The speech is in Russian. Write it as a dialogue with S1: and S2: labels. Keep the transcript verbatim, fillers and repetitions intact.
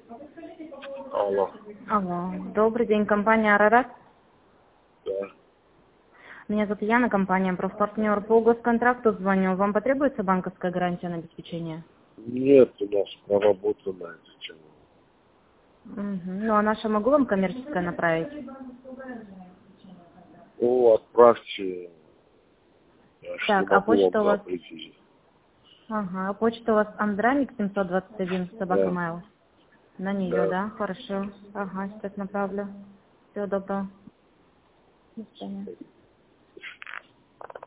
S1: Алло.
S2: Алло. Добрый день, компания Арарат.
S1: Да.
S2: Меня зовут Яна, компания «Профпартнер». По госконтракту звоню. Вам потребуется банковская гарантия на обеспечение?
S1: Нет, у нас проработанная тема.
S2: Угу. Ну, а наша могу вам коммерческое направить?
S1: Ну, отправьте. Я ж не
S2: Так, а
S1: могу
S2: почта
S1: вам
S2: у вас...
S1: запретить.
S2: Ага, а почта у вас Андрамик семьсот двадцать один, собака
S1: Да.
S2: Mail. На нее,
S1: Да.
S2: да? Хорошо. Ага, сейчас направлю. Всего доброго. До свидания.